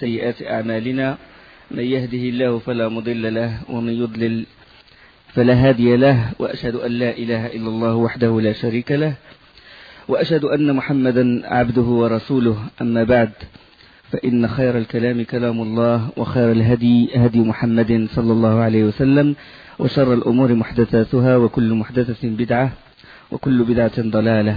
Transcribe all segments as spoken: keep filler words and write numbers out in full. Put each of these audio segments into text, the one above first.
سيئات أعمالنا من يهده الله فلا مضل له ومن يضلل فلا هادي له وأشهد أن لا إله إلا الله وحده لا شريك له وأشهد أن محمدا عبده ورسوله أما بعد فإن خير الكلام كلام الله وخير الهدي هدي محمد صلى الله عليه وسلم وشر الأمور محدثاتها وكل محدثة بدعة وكل بدعة ضلالة.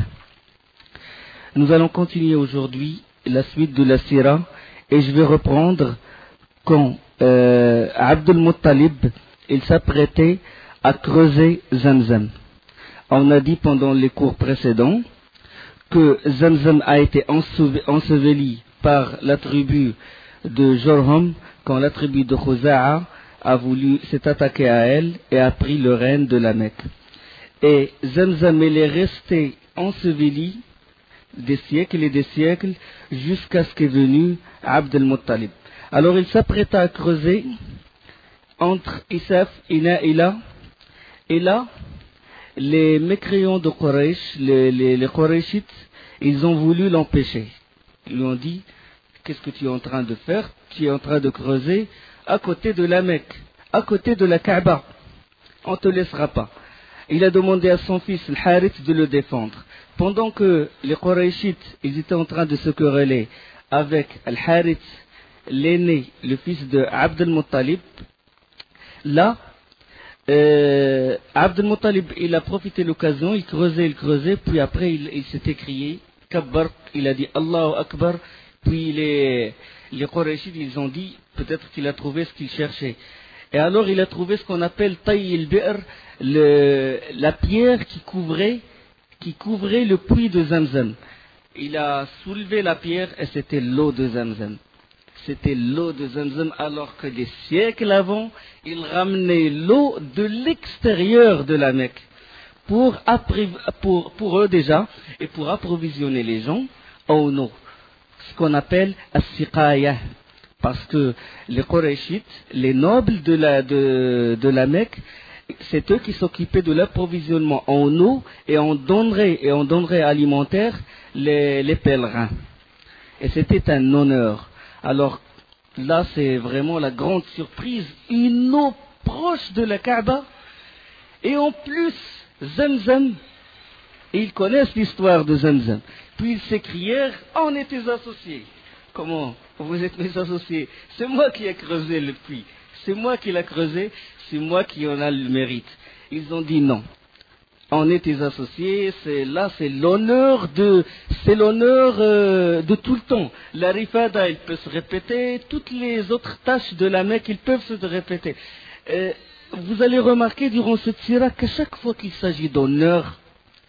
Nous allons continuer aujourd'hui la suite de la Sira et je vais reprendre quand euh, Abd al-Muttalib il s'apprêtait à creuser Zamzam. On a dit pendant les cours précédents que Zamzam a été enseveli par la tribu de Jorham quand la tribu de Khuza'a a voulu s'est attaquée à elle et a pris le règne de la Mecque. Et Zamzam il est resté enseveli des siècles et des siècles jusqu'à ce qu'est venu Abd al-Muttalib. Alors il s'apprêta à creuser entre Isaf et Naïla, et là les mécréants de Quraysh, les, les, les Qurayshites, ils ont voulu l'empêcher. Ils lui ont dit: qu'est-ce que tu es en train de faire? Tu es en train de creuser à côté de la Mecque, à côté de la Kaaba. On ne te laissera pas. Il a demandé à son fils, Al-Harith, de le défendre. Pendant que les Qurayshites, ils étaient en train de se quereller avec Al-Harith, l'aîné, le fils de Abd al-Muttalib, là, euh, Abd al-Muttalib, il a profité de l'occasion, il creusait, il creusait, puis après il, il s'est écrié, Kabbar, il a dit Allahu Akbar, puis les, les Qurayshites, ils ont dit, peut-être qu'il a trouvé ce qu'il cherchait. Et alors il a trouvé ce qu'on appelle Tay al-Bi'r, le, la pierre qui couvrait, qui couvrait le puits de Zamzam. Il a soulevé la pierre et c'était l'eau de Zamzam. C'était l'eau de Zamzam, alors que des siècles avant, il ramenait l'eau de l'extérieur de la Mecque pour, pour, pour eux déjà et pour approvisionner les gens en eau. Ce qu'on appelle as-siqaya. Parce que les Qurayshites, les nobles de la, de, de la Mecque, c'est eux qui s'occupaient de l'approvisionnement en eau et en denrées, et en denrées alimentaires les, les pèlerins. Et c'était un honneur. Alors là, c'est vraiment la grande surprise, une eau proche de la Kaaba, et en plus, Zamzam, et ils connaissent l'histoire de Zamzam. Puis ils s'écrièrent: on est tes associés. Comment? Vous êtes mes associés. C'est moi qui ai creusé le puits. C'est moi qui l'ai creusé. C'est moi qui en a le mérite. Ils ont dit non. On est tes associés. C'est là, c'est l'honneur de, c'est l'honneur euh, de tout le temps. La rifada, il peut se répéter. Toutes les autres tâches de la Mecque, ils peuvent se répéter. Euh, vous allez remarquer durant cette sira qu'à chaque fois qu'il s'agit d'honneur,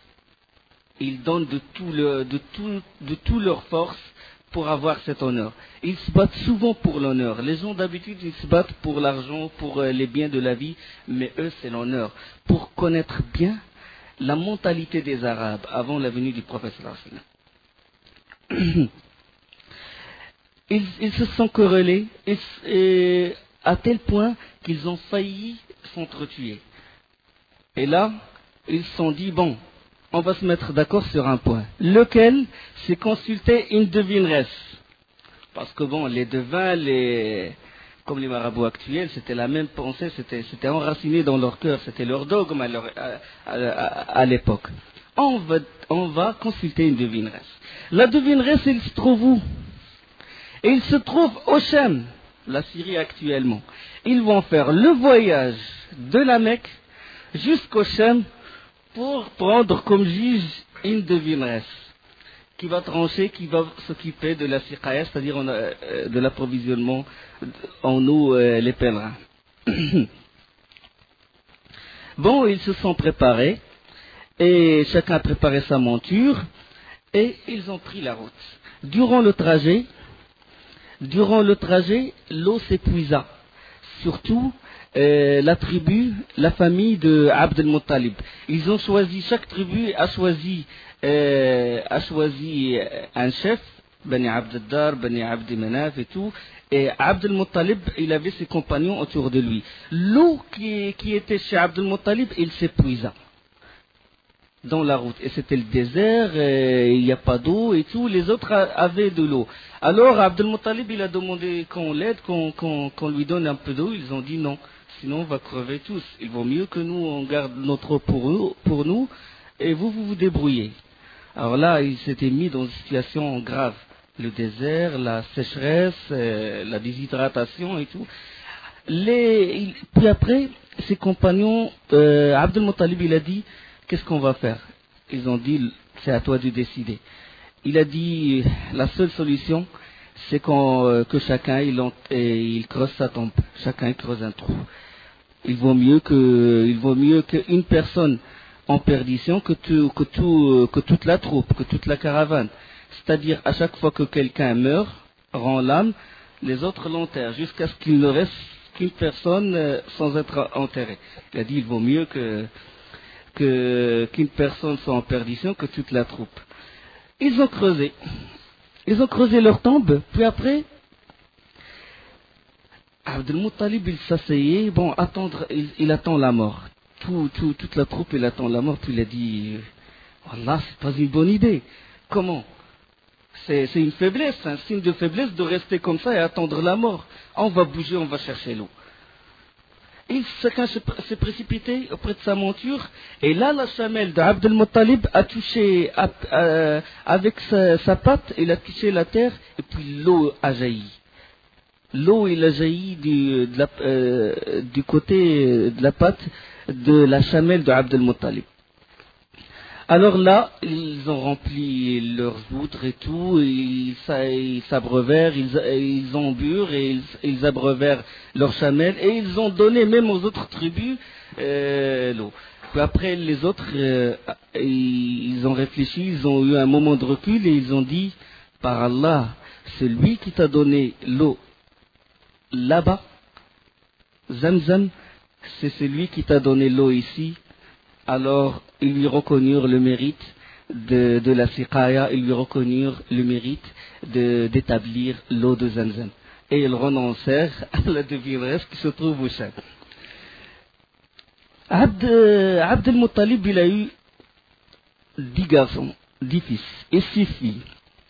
ils donnent de tout le, de tout, de tout leur force pour avoir cet honneur. Ils se battent souvent pour l'honneur. Les gens d'habitude, ils se battent pour l'argent, pour les biens de la vie, mais eux, c'est l'honneur. Pour connaître bien la mentalité des Arabes avant la venue du prophète sallallahu alayhi wa sallam. Ils, ils se sont querellés et, et, à tel point qu'ils ont failli s'entretuer. Et là, ils se sont dit, bon, on va se mettre d'accord sur un point. Lequel? C'est consulter une devineresse. Parce que bon, les devins, les, comme les marabouts actuels, c'était la même pensée, c'était, c'était enraciné dans leur cœur, c'était leur dogme à, leur, à, à, à, à l'époque. On va, on va consulter une devineresse. La devineresse, elle se trouve où? Et il se trouve au Cham, la Syrie actuellement. Ils vont faire le voyage de la Mecque jusqu'au Cham pour prendre comme juge une devineresse qui va trancher, qui va s'occuper de la siqaya, c'est-à-dire euh, de l'approvisionnement en eau euh, les pèlerins. Bon, ils se sont préparés et chacun a préparé sa monture et ils ont pris la route. Durant le trajet, durant le trajet, l'eau s'épuisa, surtout Euh, la tribu, la famille de Abd al-Muttalib. Ils ont choisi, chaque tribu a choisi, euh, a choisi un chef, Bani Abd al-Dar, Bani Abd Manaf et tout, et Abd al-Muttalib, il avait ses compagnons autour de lui. L'eau qui, qui était chez Abd al-Muttalib, il s'épuisa. dans la route. Et c'était le désert, il n'y a pas d'eau et tout, les autres a, avaient de l'eau. Alors Abdel Muttalib, il a demandé qu'on l'aide, qu'on, qu'on, qu'on lui donne un peu d'eau. Ils ont dit non, sinon on va crever tous. Il vaut mieux que nous, on garde notre eau pour nous, pour nous et vous, vous vous débrouillez. Alors là, il s'était mis dans une situation grave. Le désert, la sécheresse, euh, la déshydratation et tout. Les, il, puis après, ses compagnons, euh, Abdel Muttalib, il a dit, qu'est-ce qu'on va faire? Ils ont dit, c'est à toi de décider. Il a dit, la seule solution, c'est qu'on, euh, que chacun, il, en, et il creuse sa tombe. Chacun creuse un trou. Il vaut mieux que, il vaut mieux qu'une personne en perdition que, tout, que, tout, que toute la troupe, que toute la caravane. C'est-à-dire, à chaque fois que quelqu'un meurt, rend l'âme, les autres l'enterrent, jusqu'à ce qu'il ne reste qu'une personne euh, sans être enterrée. Il a dit, il vaut mieux que, que, qu'une personne soit en perdition que toute la troupe. Ils ont creusé. Ils ont creusé leur tombe, puis après, Abdel Muttalib, il s'asseyait, bon, attendre, il, il attend la mort. Tout, tout, toute la troupe, il attend la mort, puis il a dit, Wallah, c'est pas une bonne idée. Comment? C'est, c'est une faiblesse, un signe de faiblesse de rester comme ça et attendre la mort. On va bouger, on va chercher l'eau. Et chacun s'est précipité auprès de sa monture, et là, la chamelle d'Abdel Muttalib a touché, a, a, avec sa, sa patte, il a touché la terre, et puis l'eau a jailli. L'eau, il a jailli du, de la, euh, du côté de la patte de la chamelle d'Abdel Muttalib. Alors là, ils ont rempli leurs outres et tout, ils, ils s'abreuvèrent, ils, ils emburent et ils, ils abreuvèrent leurs chamelles et ils ont donné même aux autres tribus euh, l'eau. Puis après, les autres, euh, ils ont réfléchi, ils ont eu un moment de recul et ils ont dit, par Allah, c'est lui qui t'a donné l'eau là-bas, Zamzam, c'est celui qui t'a donné l'eau ici. Alors, ils lui reconnurent le mérite de, de la siqaya, ils lui reconnurent le mérite de, d'établir l'eau de Zamzam. Et ils renoncèrent à la devineresse qui se trouve au Chad. Abd, Abd al-Muttalib, il a eu dix garçons, dix fils et six filles.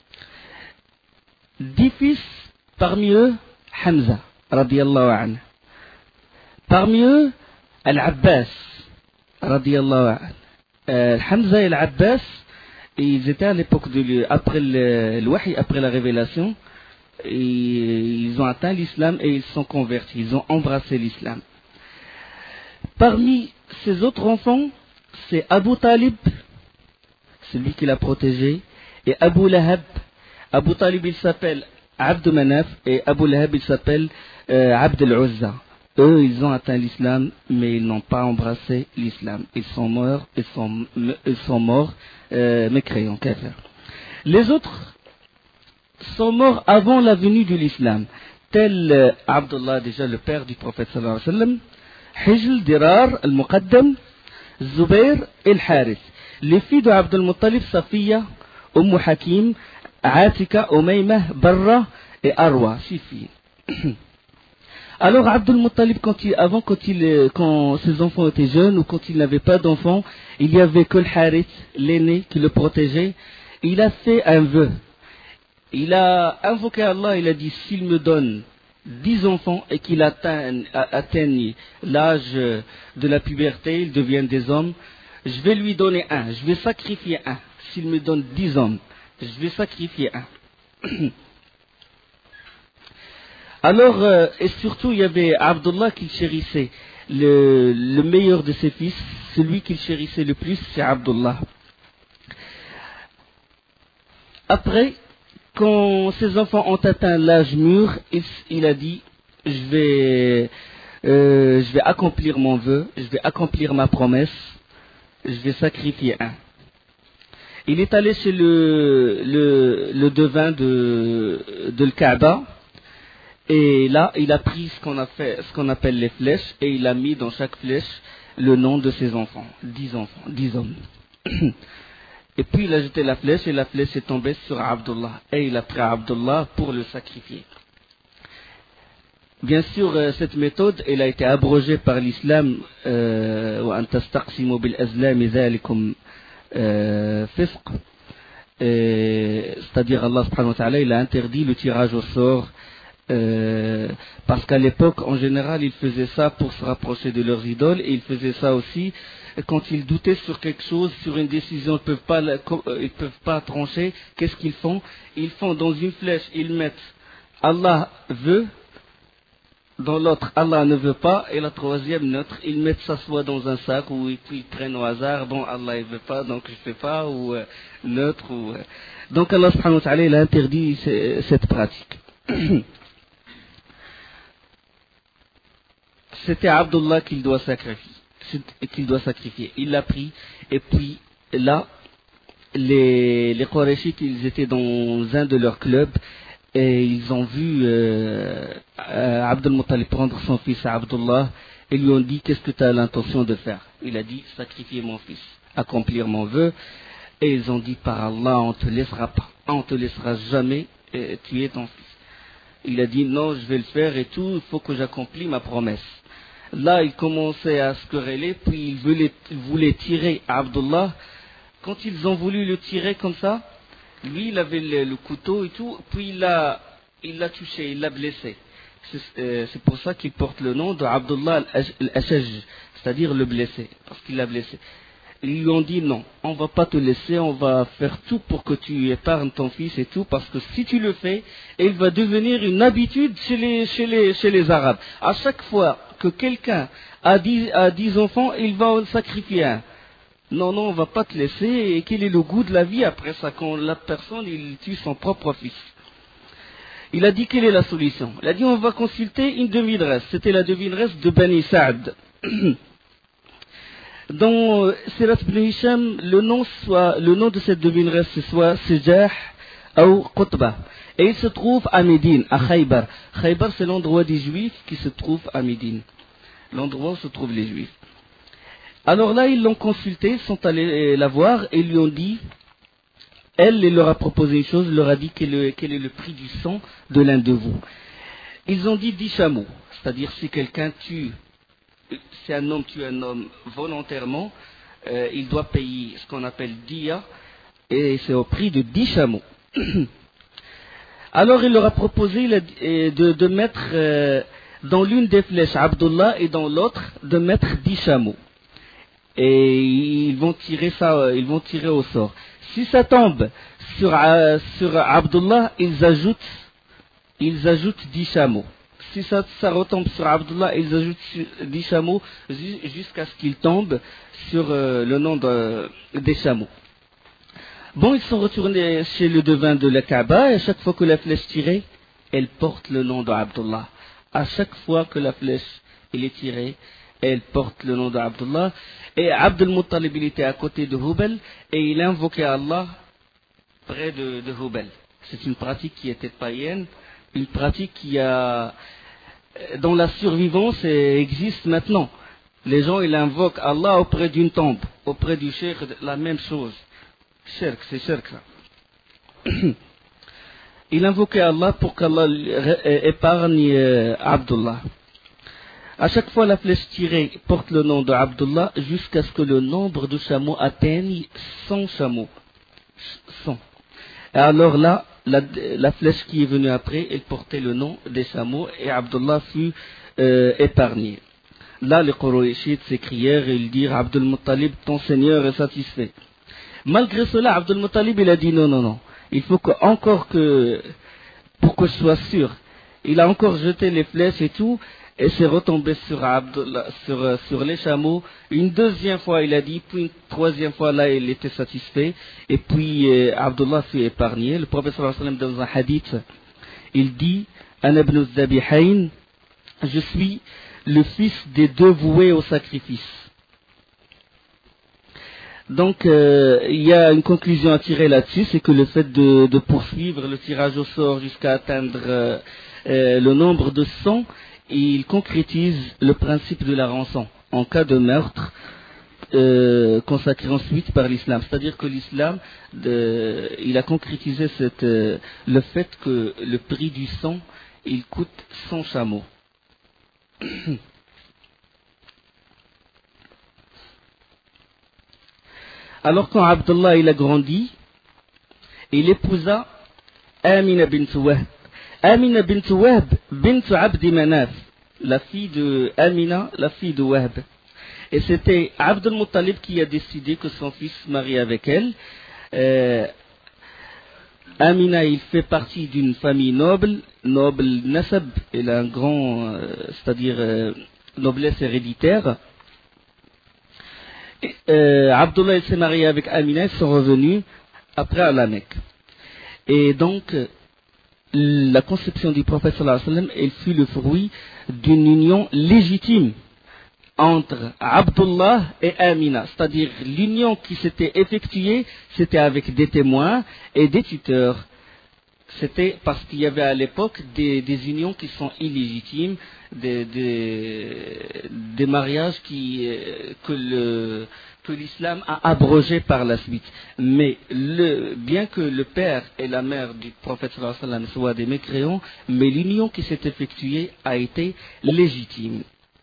Dix fils, parmi eux, Hamza, radiyallahu anhu. Parmi eux, Al-Abbas, radiyallahu anhu. Euh, Hamza et l'Abbas, ils étaient à l'époque de après le, le wahi, après la révélation, et ils ont atteint l'islam et ils sont convertis, ils ont embrassé l'islam. Parmi ces autres enfants, c'est Abu Talib, celui qui l'a protégé, et Abu Lahab. Abu Talib, il s'appelle Abd Manaf, et Abu Lahab, il s'appelle euh, Abd al-Uzza. Eux, ils ont atteint l'islam, mais ils n'ont pas embrassé l'islam. Ils sont morts, ils sont, ils sont morts, euh, mécréants, kafir. Les autres sont morts avant la venue de l'islam. Tel euh, Abdullah, déjà le père du prophète sallallahu alayhi wa sallam, Hijl, Dirar, Al-Muqaddam, Zubair et Al-Harith. Les filles de Abdul Muttalib, Safiya, Umm Hakim, Atika, Umaymah, Barra et Arwa, six filles. Alors Abdul Muttalib, quand il, avant, quand, il, quand ses enfants étaient jeunes ou quand il n'avait pas d'enfants, il n'y avait que le Harith, l'aîné, qui le protégeait. Il a fait un vœu. Il a invoqué Allah, il a dit, s'il me donne dix enfants et qu'il atteigne, atteigne l'âge de la puberté, ils deviennent des hommes, je vais lui donner un, je vais sacrifier un. S'il me donne dix hommes, je vais sacrifier un. Alors, euh, et surtout, il y avait Abdullah qu'il chérissait. Le, le meilleur de ses fils, celui qu'il chérissait le plus, c'est Abdullah. Après, quand ses enfants ont atteint l'âge mûr, il, il a dit, je vais, euh, je vais accomplir mon vœu, je vais accomplir ma promesse, je vais sacrifier un. Il est allé chez le, le, le devin de, de l'Kaaba. Et là, il a pris ce qu'on a fait, ce qu'on appelle les flèches, et il a mis dans chaque flèche le nom de ses enfants. Dix enfants, dix hommes. Et puis il a jeté la flèche, et la flèche est tombée sur Abdullah. Et il a pris Abdullah pour le sacrifier. Bien sûr, cette méthode, elle a été abrogée par l'islam. euh, fisq. Et, c'est-à-dire Allah subhanahu wa ta'ala, il a interdit le tirage au sort, euh, parce qu'à l'époque, en général, ils faisaient ça pour se rapprocher de leurs idoles, et ils faisaient ça aussi quand ils doutaient sur quelque chose, sur une décision, ils ne peuvent pas, ils peuvent pas trancher. Qu'est-ce qu'ils font? Ils font dans une flèche, ils mettent Allah veut, dans l'autre Allah ne veut pas, et la troisième neutre, ils mettent ça soit dans un sac, ou puis ils prennent au hasard, bon Allah il veut pas, donc je fais pas, ou euh, neutre, ou... Euh. Donc Allah subhanahu wa ta'ala, il a interdit c- cette pratique. C'était Abdullah qu'il doit sacrifier, qu'il doit sacrifier. Il l'a pris, et puis là, les, les Qurayshites, ils étaient dans un de leurs clubs, et ils ont vu euh, euh, Abdul Muttalib prendre son fils à Abdullah, et lui ont dit, qu'est-ce que tu as l'intention de faire? Il a dit, sacrifier mon fils, accomplir mon vœu. Et ils ont dit, par Allah, on ne te laissera pas, on ne te laissera jamais euh, tuer ton fils. Il a dit, non, je vais le faire et tout, il faut que j'accomplis ma promesse. Là, il commençait à se quereller, puis il voulait, il voulait tirer à Abdullah. Quand ils ont voulu le tirer comme ça, lui, il avait le, le couteau et tout, puis il l'a, il l'a touché, il l'a blessé. C'est, euh, c'est pour ça qu'il porte le nom de Abdullah al-Ashaj, c'est-à-dire le blessé, parce qu'il l'a blessé. Ils lui ont dit non, on va pas te laisser, on va faire tout pour que tu épargnes ton fils et tout, parce que si tu le fais, il va devenir une habitude chez les, chez les, chez les Arabes. À chaque fois que quelqu'un a dix, a dix enfants, il va en sacrifier un. Non, non, on va pas te laisser. Et quel est le goût de la vie après ça, quand la personne, il tue son propre fils? Il a dit, quelle est la solution? Il a dit, on va consulter une devineresse. C'était la devineresse de Bani Sa'd. Dans Sirat ibn Hisham, le nom, soit, le nom de cette devineresse, c'est soit Sijah ou Qutba. Et il se trouve à Médine, à Khaybar. Khaybar, c'est l'endroit des Juifs qui se trouve à Médine. L'endroit où se trouvent les Juifs. Alors là, ils l'ont consulté, sont allés la voir et lui ont dit, elle, elle leur a proposé une chose, leur a dit quel est, quel est le prix du sang de l'un de vous. Ils ont dit dix chameaux, c'est-à-dire si quelqu'un tue, si un homme tue un homme volontairement, euh, il doit payer ce qu'on appelle diya, et c'est au prix de dix chameaux. Alors il leur a proposé de, de mettre euh, dans l'une des flèches Abdullah et dans l'autre de mettre dix chameaux. Et ils vont tirer ça, ils vont tirer au sort. Si ça tombe sur, euh, sur Abdullah, ils ajoutent, ils ajoutent dix chameaux. Si ça, ça retombe sur Abdullah, ils ajoutent dix chameaux jusqu'à ce qu'il tombe sur euh, le nom de, des chameaux. Bon, ils sont retournés chez le devin de la Kaaba, et à chaque fois que la flèche tirait, elle porte le nom d'Abdullah. À chaque fois que la flèche elle est tirée, elle porte le nom d'Abdullah. Et Abdul Muttalib, il était à côté de Hubal, et il invoquait Allah près de, de Hubal. C'est une pratique qui était païenne, une pratique qui a, dont la survivance existe maintenant. Les gens, ils invoquent Allah auprès d'une tombe, auprès du cheikh, la même chose. Shirk, c'est shirk ça. Il invoquait Allah pour qu'Allah épargne euh, Abdullah. À chaque fois, la flèche tirée porte le nom de Abdullah jusqu'à ce que le nombre de chameaux atteigne cent chameaux. cent. Et alors là, la, la flèche qui est venue après, elle portait le nom des chameaux et Abdullah fut euh, épargné. Là, les Qurayshites s'écrièrent et ils dirent, Abdul Muttalib, ton Seigneur est satisfait. Malgré cela, Abdul Muttalib, il a dit non, non, non. Il faut que, encore que, pour que je sois sûr, il a encore jeté les flèches et tout, et s'est retombé sur, Abdullah, sur, sur les chameaux. Une deuxième fois, il a dit, puis une troisième fois, là, il était satisfait. Et puis, euh, Abdullah fut épargné. Le prophète sallallahu alayhi wa sallam, dans un hadith, il dit, Ana ibn Zabihayn, je suis le fils des deux voués au sacrifice. Donc, euh, il y a une conclusion à tirer là-dessus, c'est que le fait de, de poursuivre le tirage au sort jusqu'à atteindre euh, euh, le nombre de cent, il concrétise le principe de la rançon en cas de meurtre euh, consacré ensuite par l'islam. C'est-à-dire que l'islam, de, il a concrétisé cette, euh, le fait que le prix du sang, il coûte cent chameaux. Alors quand Abdullah il a grandi, il épousa Amina bint Wahb. Amina bint Wahb, bint Abdi Manaf, la fille de Amina, la fille de Wahb. Et c'était Abdul Muttalib qui a décidé que son fils se marie avec elle. Euh, Amina, il fait partie d'une famille noble, noble Nasab, il a un grand, euh, c'est-à-dire euh, noblesse héréditaire. Et, euh, Abdullah il s'est marié avec Amina, ils sont revenus après à la Mecque. Et donc, la conception du prophète sallallahu alayhi wa sallam, elle fut le fruit d'une union légitime entre Abdullah et Amina, c'est-à-dire l'union qui s'était effectuée, c'était avec des témoins et des tuteurs. C'était parce qu'il y avait à l'époque des, des unions qui sont illégitimes, des, des, des mariages qui, que, le, que l'islam a abrogés par la suite. Mais le, bien que le père et la mère du prophète sallallahu alayhi wa sallam soient des mécréants, mais l'union qui s'est effectuée a été légitime.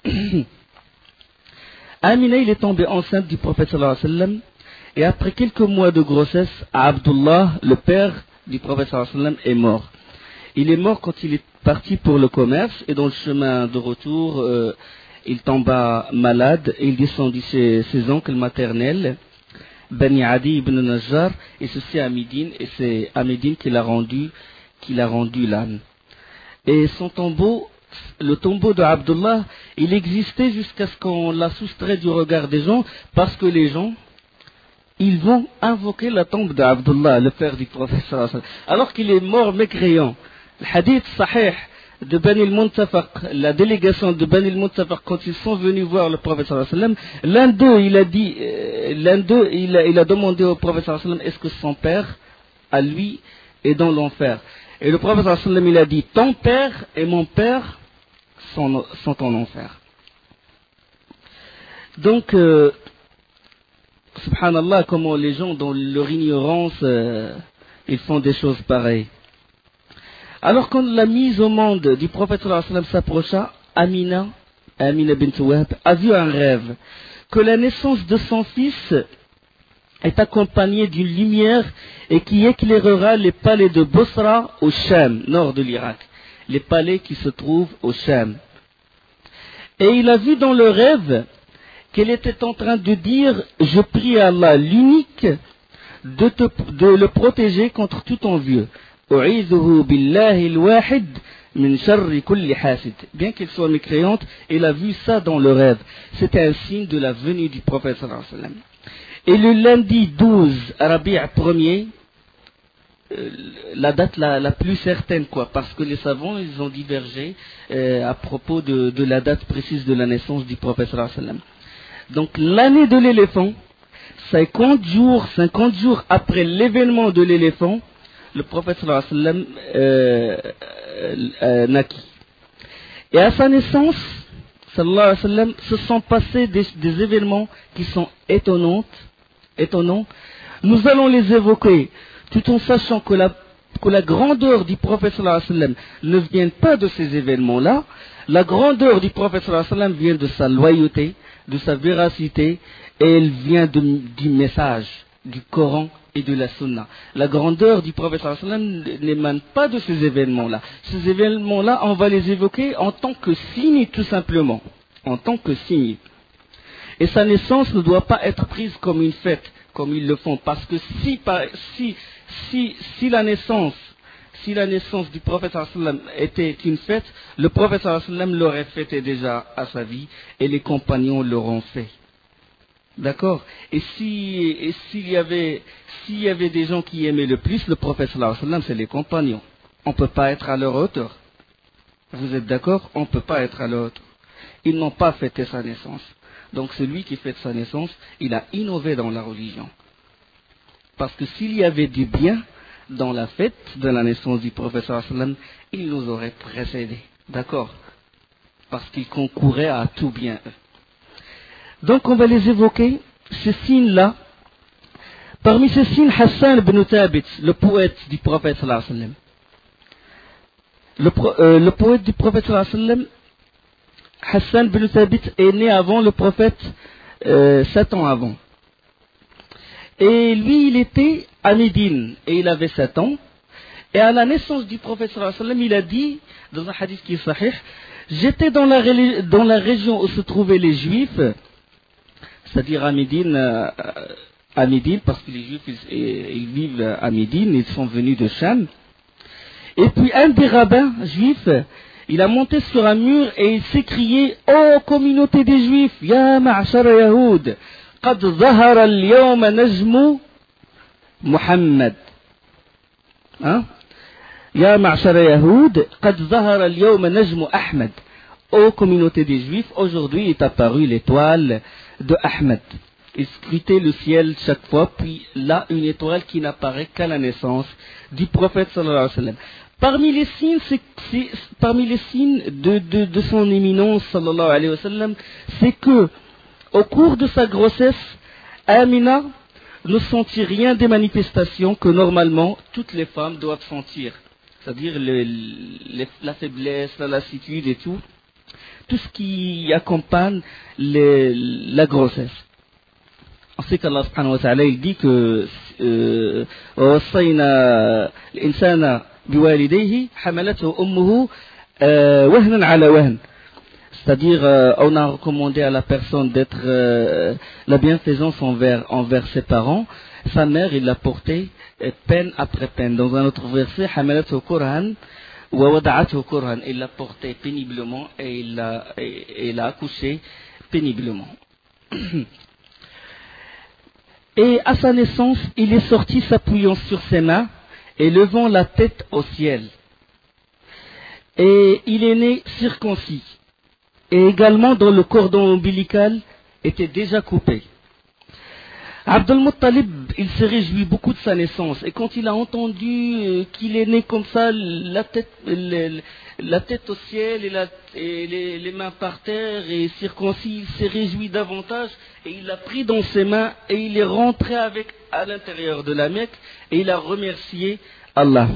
Amina, il est tombé enceinte du prophète sallallahu alayhi wa sallam, et après quelques mois de grossesse, Abdullah, le père du prophète sallallahu alayhi wa sallam, est mort. Il est mort quand il est parti pour le commerce, et dans le chemin de retour, euh, il tomba malade, et il descendit chez ses oncles maternels, Bani Adi ibn Najjar, et ceci à Médine, et c'est à Médine qu'il a rendu, qu'il a rendu l'âme. Et son tombeau, le tombeau de Abdullah, il existait jusqu'à ce qu'on l'a soustrait du regard des gens, parce que les gens, ils vont invoquer la tombe d'Abdullah, le père du prophète sallallahu alayhi wa sallam, alors qu'il est mort mécréant. Le hadith sahih de Bani al-Muntafaq, la délégation de Bani al-Muntafaq, quand ils sont venus voir le prophète sallallahu alayhi wa sallam, l'un d'eux, il a dit, euh, l'un d'eux, il a, il a demandé au prophète sallallahu alayhi wa sallam, est-ce que son père, à lui, est dans l'enfer? Et le prophète sallallahu alayhi wa sallam, il a dit, ton père et mon père sont, sont en enfer. Donc, euh, subhanallah, comment les gens, dans leur ignorance, euh, ils font des choses pareilles. Alors, quand la mise au monde du prophète sallallahu alayhi wa sallam s'approcha, Amina, Amina bint Wahb, a vu un rêve, que la naissance de son fils est accompagnée d'une lumière et qui éclairera les palais de Bosra au Sham, nord de l'Irak, les palais qui se trouvent au Sham. Et il a vu dans le rêve qu'elle était en train de dire, je prie à Allah l'unique de, te, de le protéger contre tout envieux. Bien qu'elle soit mécréante, elle a vu ça dans le rêve. C'était un signe de la venue du prophète sallallahu alayhi wa sallam. Et le lundi douze, Rabi' premier, euh, la date la, la plus certaine, quoi, parce que les savants, ils ont divergé euh, à propos de, de la date précise de la naissance du prophète sallallahu alayhi wa sallam. Donc l'année de l'éléphant, cinquante jours, cinquante jours après l'événement de l'éléphant, le prophète sallallahu alayhi wa sallam euh, euh, euh, naquit. Et à sa naissance, sallallahu alayhi wa sallam, se sont passés des, des événements qui sont étonnants, étonnants. Nous allons les évoquer, tout en sachant que la, que la grandeur du prophète sallallahu alayhi wa sallam ne vient pas de ces événements-là. La grandeur du prophète sallallahu alayhi wa sallam vient de sa loyauté, de sa véracité, et elle vient de, du message du Coran et de la Sunna. La grandeur du prophète sallallahu alayhi wa sallam n'émane pas de ces événements-là. Ces événements-là, on va les évoquer en tant que signe, tout simplement. En tant que signe. Et sa naissance ne doit pas être prise comme une fête, comme ils le font. Parce que si, si, si, si la naissance, si la naissance du prophète sallallahu alayhi wa sallam était une fête, le prophète sallallahu alayhi wa sallam l'aurait fêté déjà à sa vie, et les compagnons l'auront fait. D'accord? Et si, et s'il y avait, s'il y avait des gens qui aimaient le plus le prophète sallallahu alayhi wa sallam, c'est les compagnons. On ne peut pas être à leur hauteur. Vous êtes d'accord? On ne peut pas être à leur hauteur. Ils n'ont pas fêté sa naissance. Donc celui qui fête sa naissance, il a innové dans la religion. Parce que s'il y avait du bien dans la fête de la naissance du prophète sallallahu alayhi wa sallam, il nous aurait précédés. D'accord? Parce qu'il concourait à tout bien. Donc on va les évoquer, ces signes-là. Parmi ces signes, Hassan ibn Thabit, le poète du prophète sallallahu alayhi wa sallam. Le, pro, euh, le poète du prophète sallallahu alayhi wa sallam, Hassan ibn Thabit, est né avant le prophète, euh, sept ans avant. Et lui, il était à Médine et il avait sept ans. Et à la naissance du prophète sallallahu alayhi wa sallam, il a dit, dans un hadith qui est sahih, j'étais dans la, dans la région où se trouvaient les Juifs, c'est-à-dire à Médine, euh, à Médine, parce que les Juifs, ils, ils vivent à Médine, ils sont venus de Cham. Et puis un des rabbins juifs, il a monté sur un mur et il s'écriait « Oh communauté des Juifs, ya ma'ashara Yahoud, qad zahara al-yawma najmu Muhammad. » Hein? Ya ma'ashara Yahoud, qad zahara al-yawma najmu Ahmed. Ô communauté des Juifs, aujourd'hui est apparue l'étoile de Ahmed. Il scrutait le ciel chaque fois, puis là, une étoile qui n'apparaît qu'à la naissance du prophète sallallahu alayhi wa sallam. Parmi les signes, c'est, c'est, parmi les signes de, de, de son éminence sallallahu alayhi wa sallam, c'est que, au cours de sa grossesse, Amina ne sentit rien des manifestations que normalement toutes les femmes doivent sentir. C'est-à-dire le, le, la faiblesse, la lassitude et tout. Tout ce qui accompagne les, la grossesse. On sait qu'Allah subhanahu wa ta'ala il dit que وَوَصَّيْنَا الْإِنسَانَ بِوَالِدَيْهِ حَمَلَتْهُ أُمُّهُ وَهْنًا عَلَى وَهْنٍ. C'est-à-dire, euh, on a recommandé à la personne d'être euh, la bienfaisance envers, envers ses parents. Sa mère, il l'a porté peine après peine. Dans un autre verset, حَمَلَتْهُ كُرْهًا وَوَضَعَتْهُ كُرْهًا. Il l'a porté péniblement et il l'a, et, et il a accouché péniblement. Et à sa naissance, il est sorti s'appuyant sur ses mains et levant la tête au ciel. Et il est né circoncis. Et également dont le cordon ombilical était déjà coupé. Abdul Muttalib, il se réjouit beaucoup de sa naissance. Et quand il a entendu qu'il est né comme ça, la tête, la tête au ciel et, la, et les, les mains par terre et circoncis, il s'est réjoui davantage et il l'a pris dans ses mains et il est rentré avec à l'intérieur de la Mecque et il a remercié Allah.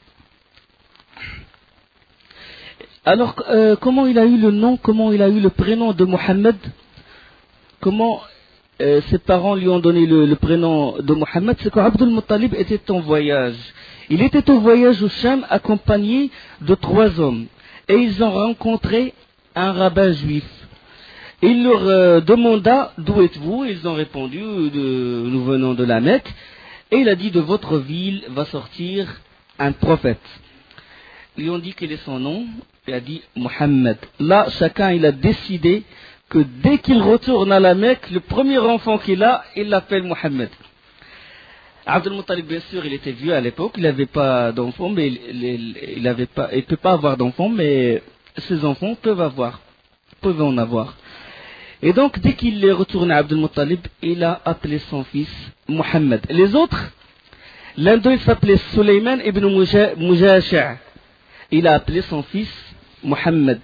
Alors, euh, comment il a eu le nom, comment il a eu le prénom de Mohammed? Comment euh, ses parents lui ont donné le, le prénom de Mohammed? C'est quand Abdul Muttalib était en voyage. Il était au voyage au Cham accompagné de trois hommes. Et ils ont rencontré un rabbin juif. Il leur euh, demanda d'où êtes-vous? Ils ont répondu de, nous venons de la Mecque. Et il a dit de votre ville va sortir un prophète. Ils lui ont dit quel est son nom. Il a dit Mohammed. Là, chacun il a décidé que dès qu'il retourne à la Mecque, le premier enfant qu'il a, il l'appelle Mohammed. Abdul Muttalib, bien sûr, il était vieux à l'époque, il n'avait pas d'enfants, mais il, il avait pas, il peut pas avoir d'enfants, mais ses enfants peuvent avoir, peuvent en avoir. Et donc, dès qu'il est retourné à Abdul Muttalib, il a appelé son fils Mohammed. Les autres, l'un d'eux, il s'appelait Sulayman ibn Mujashi'. Il a appelé son fils Mohammed.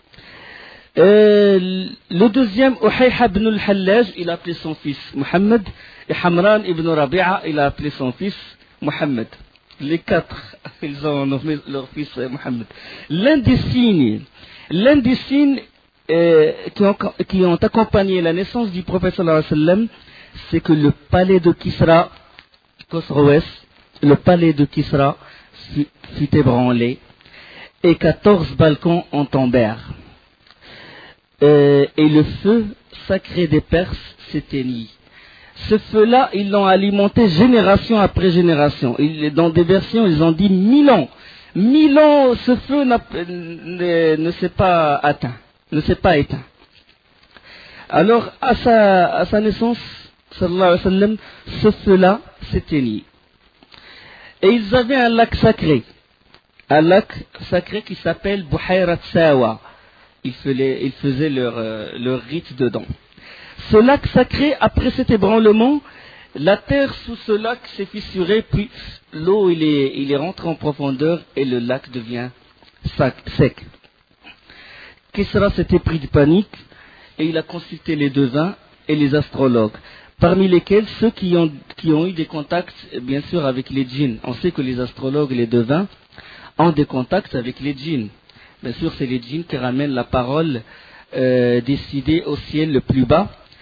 Euh, le deuxième, Uhayha ibn al-Hallaj, il a appelé son fils Mohammed. Et Hamran ibn Rabi'a, il a appelé son fils Mohammed. Les quatre, ils ont nommé leur fils Mohammed. L'un des signes, l'un des signes euh, qui, ont, qui ont accompagné la naissance du prophète sallallahu alayhi wa sallam, c'est que le palais de Kisra, Khosroès, le palais de Kisra fut, fut ébranlé et quatorze balcons en tombèrent. Euh, et le feu sacré des Perses s'éteignit. Ce feu-là, ils l'ont alimenté génération après génération. Il, dans des versions, ils ont dit mille ans. Mille ans, ce feu ne, ne s'est pas atteint, ne s'est pas éteint. Alors, à sa, à sa naissance, sallallahu alayhi wa sallam, ce feu-là s'éteignit. Et ils avaient un lac sacré. Un lac sacré qui s'appelle Buhayrat Sawa. Ils faisaient, ils faisaient leur, euh, leur rite dedans. Ce lac sacré, après cet ébranlement, la terre sous ce lac s'est fissurée, puis l'eau il est, il est rentré en profondeur et le lac devient sac, sec. Kisra s'était pris de panique et il a consulté les devins et les astrologues, parmi lesquels ceux qui ont, qui ont eu des contacts, bien sûr, avec les djinns. On sait que les astrologues et les devins ont des contacts avec les djinns. Bien sûr, c'est les djinns qui ramènent la parole euh, décidée au ciel le plus bas.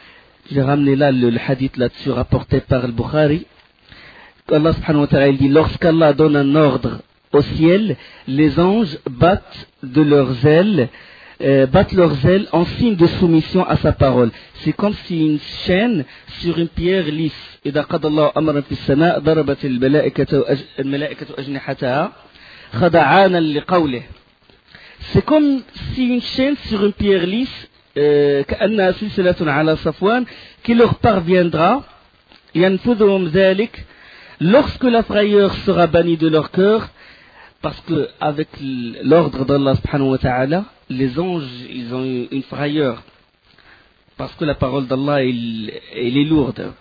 J'ai ramené là le, le hadith là-dessus rapporté par le Bukhari. Allah subhanahu wa ta'ala il dit, lorsqu'Allah donne un ordre au ciel, les anges battent de leurs ailes, euh, battent leurs ailes en signe de soumission à sa parole. C'est comme si une chaîne sur une pierre lisse. إذا قضى الله أمرا في السماء ضربت الملائكة الملائكة أجنحتها خضعانا لقوله. C'est comme si une chaîne sur une pierre lisse, كأنها سلسلة على صفوان, qui leur parviendra, ينفذهم ذلك, lorsque la frayeur sera bannie de leur cœur, parce que avec l'ordre d'Allah subhanahu wa ta'ala, les anges, ils ont une frayeur, parce que la parole d'Allah, elle, elle est lourde.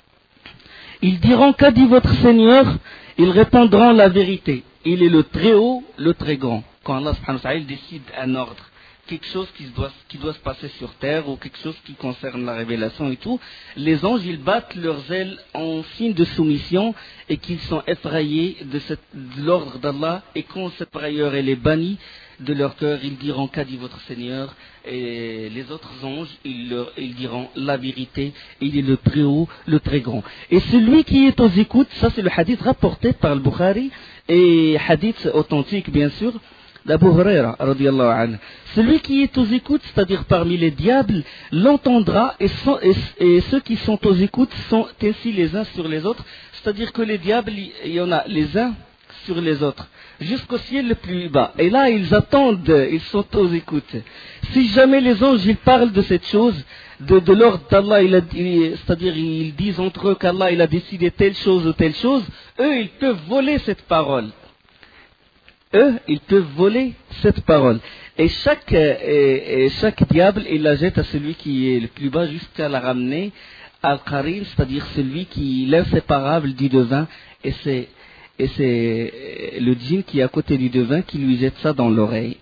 Ils diront, qu'a dit votre Seigneur? Ils répondront la vérité. Il est le très haut, le très grand. Quand Allah subhanahu wa ta'ala décide un ordre, quelque chose qui doit, qui doit se passer sur terre ou quelque chose qui concerne la révélation et tout, les anges ils battent leurs ailes en signe de soumission et qu'ils sont effrayés de, cette, de l'ordre d'Allah, et quand cette frayeur elle est bannie de leur cœur, ils diront, qu'a dit votre Seigneur? Et les autres anges ils, leur, ils diront la vérité, il est le très haut, le très grand. Et celui qui est aux écoutes, ça c'est le hadith rapporté par le Bukhari, et hadith authentique bien sûr, d'Abu Huraira, radiyallahu anhu. Celui qui est aux écoutes, c'est-à-dire parmi les diables, l'entendra, et, sont, et, et ceux qui sont aux écoutes sont ainsi les uns sur les autres, c'est-à-dire que les diables, il y en a les uns sur les autres, jusqu'au ciel le plus bas. Et là, ils attendent, ils sont aux écoutes. Si jamais les anges, ils parlent de cette chose, de, de l'ordre d'Allah, il a, c'est-à-dire ils disent entre eux qu'Allah, il a décidé telle chose ou telle chose, eux, ils peuvent voler cette parole. Eux, ils peuvent voler cette parole. Et chaque, et, et chaque diable, il la jette à celui qui est le plus bas jusqu'à la ramener al qarin, c'est-à-dire celui qui est l'inséparable du devin. Et c'est, et c'est le djinn qui est à côté du devin qui lui jette ça dans l'oreille.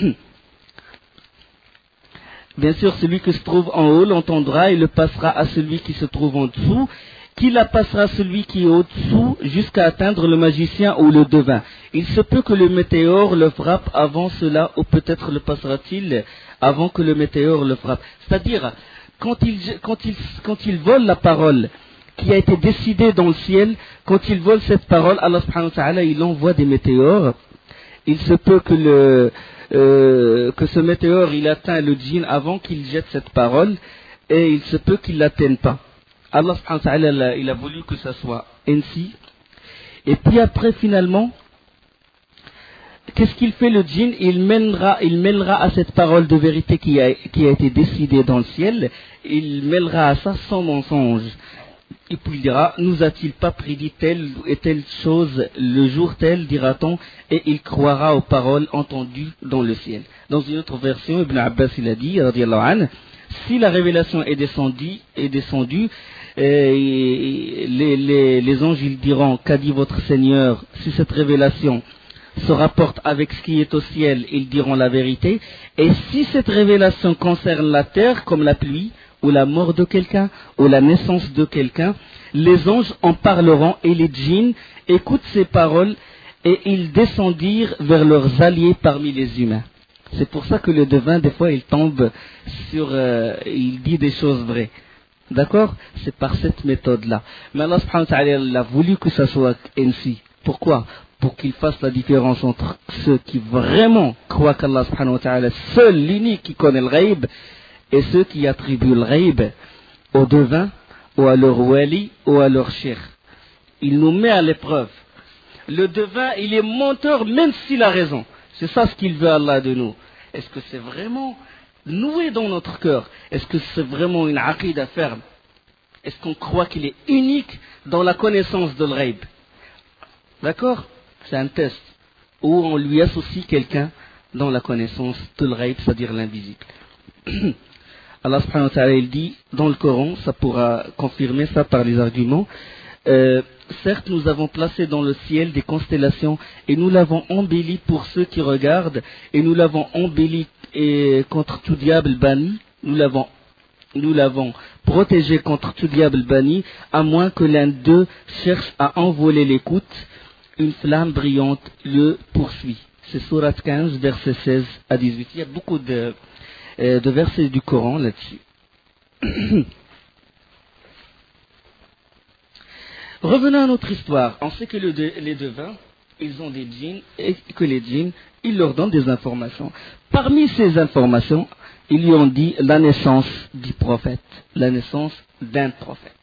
Bien sûr, celui qui se trouve en haut l'entendra et le passera à celui qui se trouve en dessous, qui la passera à celui qui est au-dessous jusqu'à atteindre le magicien ou le devin. Il se peut que le météore le frappe avant cela, ou peut-être le passera-t-il avant que le météore le frappe. C'est-à-dire, quand il, quand il, quand il vole la parole qui a été décidée dans le ciel, quand il vole cette parole, Allah subhanahu wa ta'ala, il envoie des météores. Il se peut que le, euh, que ce météore, il atteint le djinn avant qu'il jette cette parole, et il se peut qu'il ne l'atteigne pas. Allah subhanahu wa ta'ala, il a voulu que ça soit ainsi. Et puis après, finalement, qu'est-ce qu'il fait le djinn? Il mènera, il mènera à cette parole de vérité qui a, qui a été décidée dans le ciel, il mêlera à ça son mensonge. Et puis il dira, nous a-t-il pas prédit telle et telle chose le jour tel, dira-t-on, et il croira aux paroles entendues dans le ciel. Dans une autre version, Ibn Abbas il a dit, radiyallahu anhu, si la révélation est descendue, est descendue euh, les, les, les anges ils diront, qu'a dit votre Seigneur? Si cette révélation se rapporte avec ce qui est au ciel, ils diront la vérité. Et si cette révélation concerne la terre, comme la pluie, ou la mort de quelqu'un, ou la naissance de quelqu'un, les anges en parleront et les djinns écoutent ces paroles et ils descendirent vers leurs alliés parmi les humains. C'est pour ça que le devin, des fois, il tombe sur, euh, il dit des choses vraies. D'accord? C'est par cette méthode-là. Mais Allah subhanahu wa ta'ala, il a voulu que ça soit ainsi. Pourquoi? Pour qu'il fasse la différence entre ceux qui vraiment croient qu'Allah subhanahu wa ta'ala, seul, l'unique qui connaît le ghaib, et ceux qui attribuent le ghaib au devin, ou à leur wali, ou à leur shir. Il nous met à l'épreuve. Le devin, il est menteur même s'il a raison. C'est ça ce qu'il veut Allah de nous. Est-ce que c'est vraiment noué dans notre cœur? Est-ce que c'est vraiment une aqida ferme? Est-ce qu'on croit qu'il est unique dans la connaissance de l'ghaib? D'accord? C'est un test où on lui associe quelqu'un dans la connaissance de l'ghaib, c'est-à-dire l'invisible. Allah subhanahu wa ta'ala il dit dans le Coran, ça pourra confirmer ça par les arguments, euh, certes nous avons placé dans le ciel des constellations et nous l'avons embelli pour ceux qui regardent et nous l'avons embelli et contre tout diable banni, nous l'avons nous l'avons protégé contre tout diable banni, à moins que l'un d'eux cherche à envoler l'écoute, une flamme brillante le poursuit. C'est Sourate quinze, versets seize à dix-huit. Il y a beaucoup de de versets du Coran là-dessus. Revenons à notre histoire. On sait que le de, les devins, ils ont des djinns et que les djinns, ils leur donnent des informations. Parmi ces informations, ils lui ont dit la naissance du prophète, la naissance d'un prophète.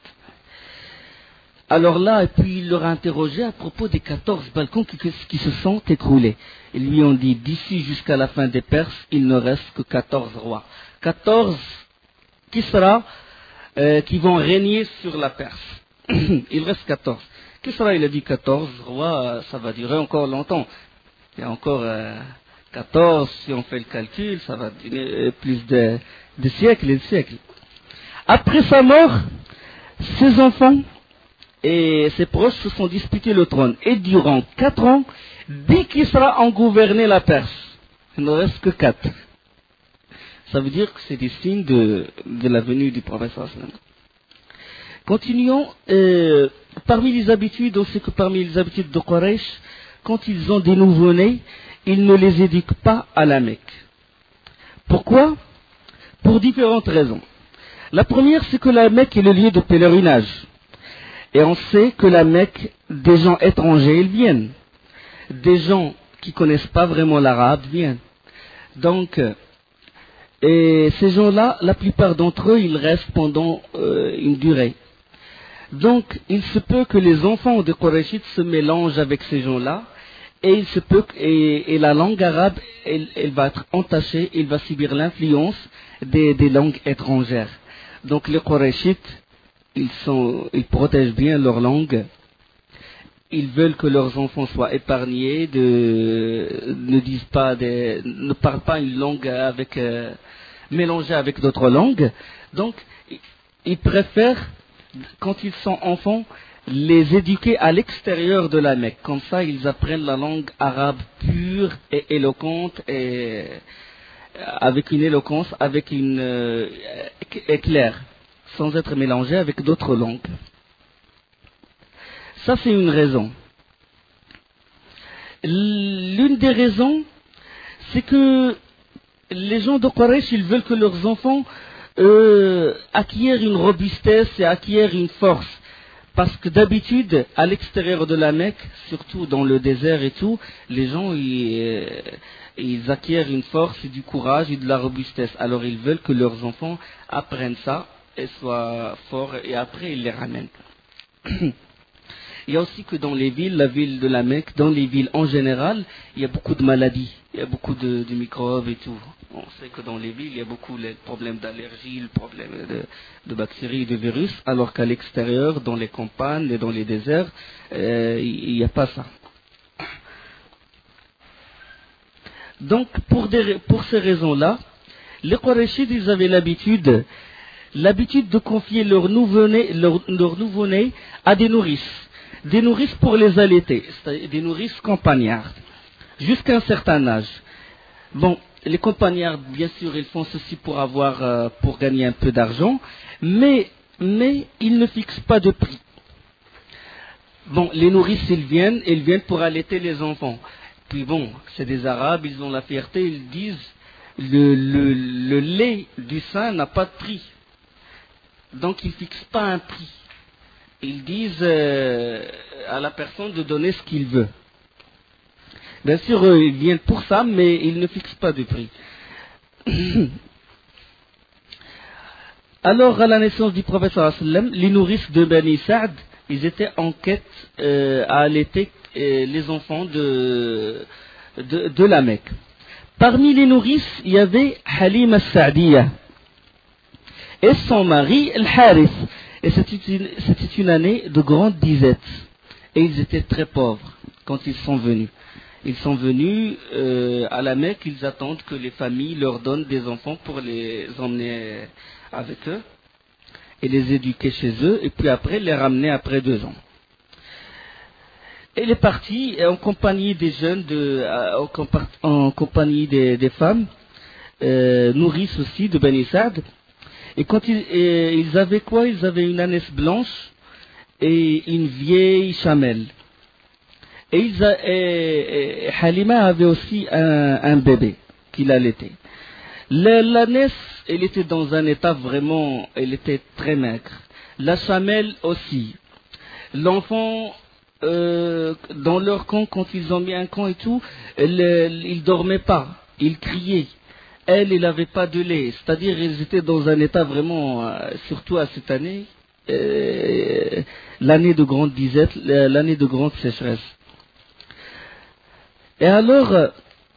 Alors là, et puis il leur a interrogé à propos des quatorze balcons qui, qui se sont écroulés. Ils lui ont dit, d'ici jusqu'à la fin des Perses, il ne reste que quatorze rois. quatorze Kisra euh, qui vont régner sur la Perse. Il reste quatorze. Kisra, il a dit quatorze rois, ça va durer encore longtemps. Il y a encore euh, quatorze, si on fait le calcul, ça va durer plus de, de siècles et de siècles. Après sa mort, ses enfants et ses proches se sont disputés le trône. Et durant quatre ans, dix Kisra ont gouverné la Perse. Il ne reste que quatre. Ça veut dire que c'est des signes de, de la venue du prophète. Continuons. Euh, parmi les habitudes, on sait que parmi les habitudes de Quraysh, quand ils ont des nouveau-nés, ils ne les éduquent pas à la Mecque. Pourquoi? Pour différentes raisons. La première, c'est que la Mecque est le lieu de pèlerinage. Et on sait que la Mecque, des gens étrangers, ils viennent. Des gens qui ne connaissent pas vraiment l'arabe viennent. Donc, et ces gens-là, la plupart d'entre eux, ils restent pendant euh, une durée. Donc, il se peut que les enfants de Qurayshites se mélangent avec ces gens-là, et il se peut que, et, et la langue arabe, elle, elle va être entachée, elle va subir l'influence des, des langues étrangères. Donc, les Qurayshites, ils sont, ils protègent bien leur langue. Ils veulent que leurs enfants soient épargnés, de, ne disent pas des, ne parlent pas une langue avec, euh, mélangée avec d'autres langues. Donc, ils préfèrent, quand ils sont enfants, les éduquer à l'extérieur de la Mecque. Comme ça, ils apprennent la langue arabe pure et éloquente, et avec une éloquence, avec une euh, éclair, sans être mélangée avec d'autres langues. Ça, c'est une raison. L'une des raisons, c'est que les gens de Quraysh, ils veulent que leurs enfants euh, acquièrent une robustesse et acquièrent une force. Parce que d'habitude, à l'extérieur de la Mecque, surtout dans le désert et tout, les gens, ils, ils acquièrent une force et du courage et de la robustesse. Alors, ils veulent que leurs enfants apprennent ça et soient forts, et après, ils les ramènent. Il y a aussi que dans les villes, la ville de la Mecque, dans les villes en général, il y a beaucoup de maladies, il y a beaucoup de, de microbes et tout. On sait que dans les villes, il y a beaucoup de problèmes d'allergie, le problème de, de bactéries et de virus, alors qu'à l'extérieur, dans les campagnes et dans les déserts, euh, il n'y a pas ça. Donc, pour, des, pour ces raisons-là, les Qurayshites, ils avaient l'habitude, l'habitude de confier leurs nouveau-nés leur, leur nouveau-nés à des nourrices. Des nourrices pour les allaiter, c'est-à-dire des nourrices campagnardes, jusqu'à un certain âge. Bon, les campagnardes, bien sûr, ils font ceci pour avoir, euh, pour gagner un peu d'argent, mais, mais ils ne fixent pas de prix. Bon, les nourrices, ils viennent, ils viennent pour allaiter les enfants. Puis bon, c'est des Arabes, ils ont la fierté, ils disent, le, le, le lait du sein n'a pas de prix. Donc, ils ne fixent pas un prix. Ils disent euh, à la personne de donner ce qu'il veut. Bien sûr, eux, ils viennent pour ça, mais ils ne fixent pas de prix. Alors, à la naissance du prophète sallallahu alayhi wa sallam, les nourrices de Bani Sa'd, ils étaient en quête euh, à allaiter euh, les enfants de, de, de la Mecque. Parmi les nourrices, il y avait Halim al-Sa'diyah et son mari, Al-Harith. Et c'était une, c'était une année de grande disette. Et ils étaient très pauvres quand ils sont venus. Ils sont venus euh, à la Mecque, ils attendent que les familles leur donnent des enfants pour les emmener avec eux et les éduquer chez eux, et puis après les ramener après deux ans. Et il est parti en compagnie des jeunes, de, en compagnie des, des femmes, euh, nourrices aussi de Bani Sa'd. Et quand ils, et ils avaient quoi? Ils avaient une ânesse blanche et une vieille chamelle. Et, ils a, et, et Halima avait aussi un, un bébé qu'il allaitait. L'ânesse, elle était dans un état vraiment, elle était très maigre. La chamelle aussi. l'enfant, euh, dans leur camp, quand ils ont mis un camp et tout, elle, ils dormaient pas, ils criaient. Elle, il n'avait pas de lait, c'est-à-dire ils étaient dans un état vraiment, euh, surtout à cette année, euh, l'année de grande disette, l'année de grande sécheresse. Et alors, euh,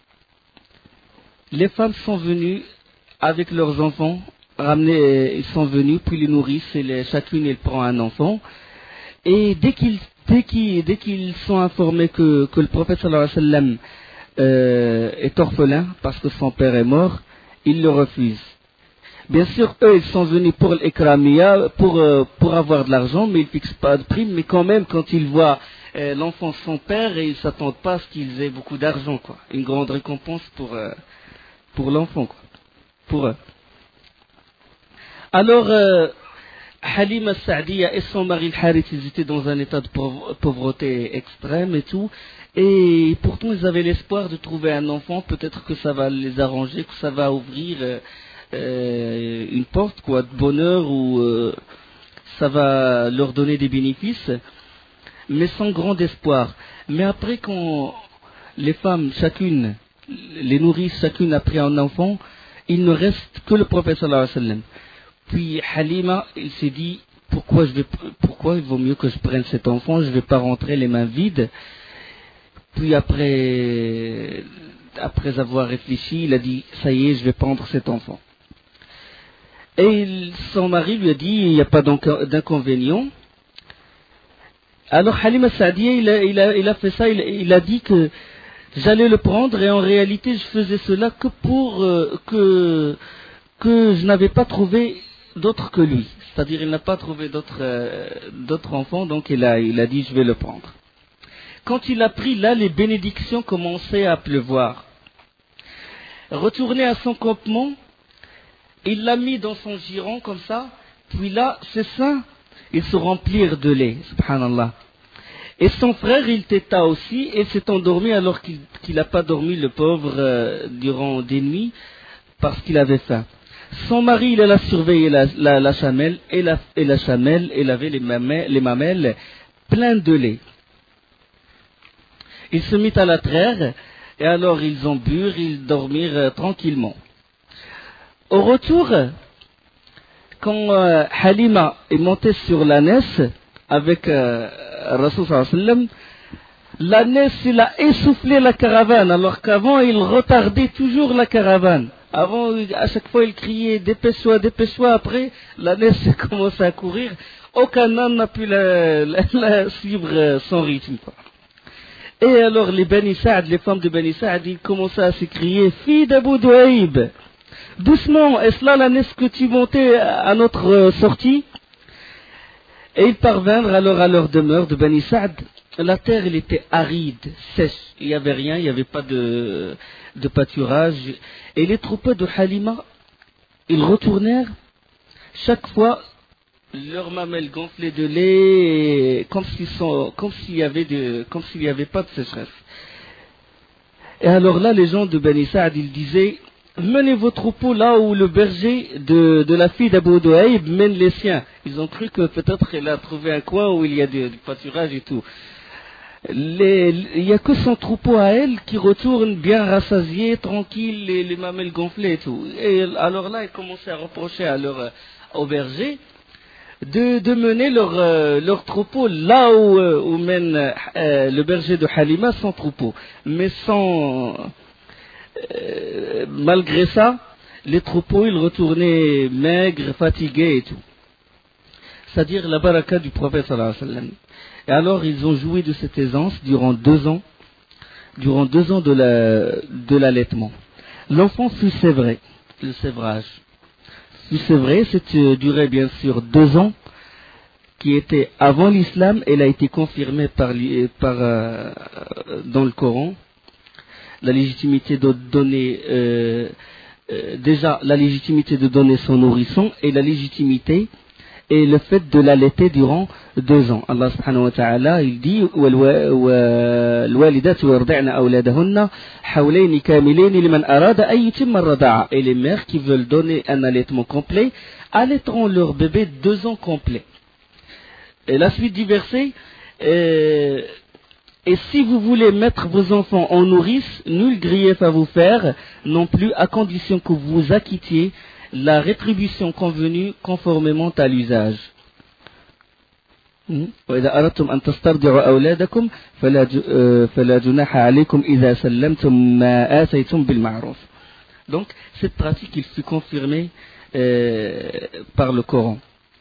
les femmes sont venues avec leurs enfants, ramenés, ils sont venus, puis les nourrissent, et les, chacune elle prend un enfant, et dès qu'ils, dès qu'ils, dès qu'ils sont informés que, que le prophète sallallahu alayhi wa sallam Euh, est orphelin parce que son père est mort, il le refuse. Bien sûr, eux, ils sont venus pour l'Ikramia, pour, euh, pour avoir de l'argent, mais ils ne fixent pas de prime, mais quand même, quand ils voient euh, l'enfant de son père, ils ne s'attendent pas à ce qu'ils aient beaucoup d'argent, quoi. Une grande récompense pour, euh, pour l'enfant, quoi. Pour eux. Alors, euh, Halima Saadiya et son mari Al-Harith, ils étaient dans un état de pauvreté extrême et tout. Et pourtant, ils avaient l'espoir de trouver un enfant. Peut-être que ça va les arranger, que ça va ouvrir euh, euh, une porte, quoi, de bonheur, ou euh, ça va leur donner des bénéfices, mais sans grand espoir. Mais après, quand les femmes, chacune, les nourrissent, chacune a pris un enfant, il ne reste que le prophète sallallahu alayhi wa sallam. Puis Halima, il s'est dit, pourquoi, je vais, pourquoi il vaut mieux que je prenne cet enfant, je ne vais pas rentrer les mains vides. Puis après, après avoir réfléchi, il a dit, ça y est, je vais prendre cet enfant. Et il, son mari lui a dit, il n'y a pas d'inconvénient. Alors Halima Saadiya, il a, il, a, il a fait ça, il, il a dit que j'allais le prendre, et en réalité, je faisais cela que pour euh, que, que je n'avais pas trouvé d'autre que lui. C'est-à-dire, il n'a pas trouvé d'autres euh, d'autres enfants, donc il a, il a dit, je vais le prendre. Quand il a pris, là, les bénédictions commençaient à pleuvoir. Retourné à son campement, il l'a mis dans son giron comme ça, puis là, ses seins, ils se remplirent de lait, subhanallah. Et son frère, il téta aussi, et s'est endormi alors qu'il qu'il n'a pas dormi, le pauvre, euh, durant des nuits, parce qu'il avait faim. Son mari, il a surveillé la, la, la chamelle, et la, et la chamelle, elle avait les mamelles, les mamelles pleines de lait. Il se mit à la traire, et alors ils ont bu, ils dormirent euh, tranquillement. Au retour, quand euh, Halima est montée sur l'ânesse avec euh, Rasul sallallahu alayhi wa sallam, l'ânesse, il a essoufflé la caravane, alors qu'avant il retardait toujours la caravane. Avant, à chaque fois, il criait dépêche-toi, dépêche-toi. Après, l'ânesse a commencé à courir. Aucun âne n'a pu la, la, la suivre son rythme. Et alors, les Bani Saad, les femmes de Bani Saad, ils commençaient à s'écrier fille d'Abu Douaïb, doucement, est-ce là l'ânesse que tu montais à notre euh, sortie? Et ils parvinrent alors à leur demeure de Bani Saad. La terre, elle était aride, sèche. Il n'y avait rien, il n'y avait pas de, de pâturage. Et les troupeaux de Halima, ils retournèrent chaque fois leurs mamelles gonflées de lait, comme s'ils sont, comme s'il y avait de, comme s'il n'y avait pas de sécheresse. Et alors là, les gens de Bani Saad, ils disaient, menez vos troupeaux là où le berger de, de la fille d'Abu Douaïb mène les siens. Ils ont cru que peut-être elle a trouvé un coin où il y a du pâturage et tout. Les, il n'y a que son troupeau à elle qui retourne bien rassasié, tranquille, les, les mamelles gonflées et tout. Et alors là, ils commençaient à reprocher à leur, au berger de, de mener leur, euh, leur troupeau là où, euh, où mène euh, le berger de Halima son troupeau. Mais sans, euh, malgré ça, les troupeaux, ils retournaient maigres, fatigués et tout. C'est-à-dire la baraka du prophète sallallahu alayhi wa sallam. Et alors ils ont joui de cette aisance durant deux ans, durant deux ans de, la, de l'allaitement. L'enfant fut sévré, le sévrage. Fut sévré, c'était duré bien sûr deux ans, qui était avant l'islam, elle a été confirmée par, par, euh, dans le Coran. La légitimité de donner, euh, euh, déjà la légitimité de donner son nourrisson et la légitimité et le fait de l'allaiter durant deux ans. Allah subhanahu wa ta'ala, il dit وَالْوَالِدَاتُ يُرْضِعْنَ أَوْلَادَهُنَّ حَوْلَيْنِ كَامِلَيْنِ لِمَنْ أَرَادَ أَنْ يُتِمَّ الرَّضَاعَ. Et les mères qui veulent donner un allaitement complet allaiteront leur bébé deux ans complets. Et la suite du verset, euh, et si vous voulez mettre vos enfants en nourrice, nul grief à vous faire, non plus à condition que vous acquittiez la rétribution convenue conformément à l'usage. وإذا أردتم أن تسترضعوا أولادكم فلا فلا جناح عليكم إذا سلمتم ما آتيتم بالمعروف. Donc cette pratique il fut confirmée euh, par le Coran.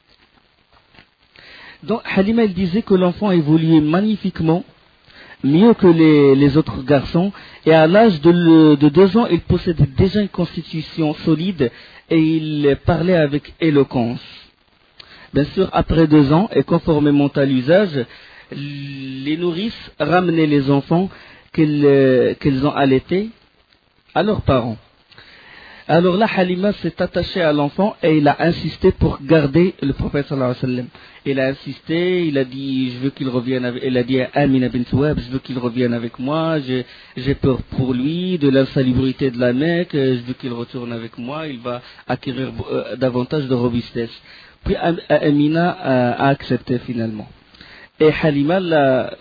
Donc Halima elle disait que l'enfant évoluait magnifiquement, mieux que les, les autres garçons, et à l'âge de, le, de deux ans il possédait déjà une constitution solide et il parlait avec éloquence. Bien sûr, après deux ans, et conformément à l'usage, les nourrices ramenaient les enfants qu'elles, euh, qu'elles ont allaités à leurs parents. Alors là, Halima s'est attachée à l'enfant et il a insisté pour garder le prophète sallallahu alayhi wa sallam. Il a insisté, il a dit, je veux qu'il revienne avec, il a dit à Amina bint Wahb, je veux qu'il revienne avec moi, j'ai, j'ai peur pour lui, de l'insalubrité de la Mecque, je veux qu'il retourne avec moi, il va acquérir euh, davantage de robustesse. Puis Amina a accepté finalement. Et Halima l'a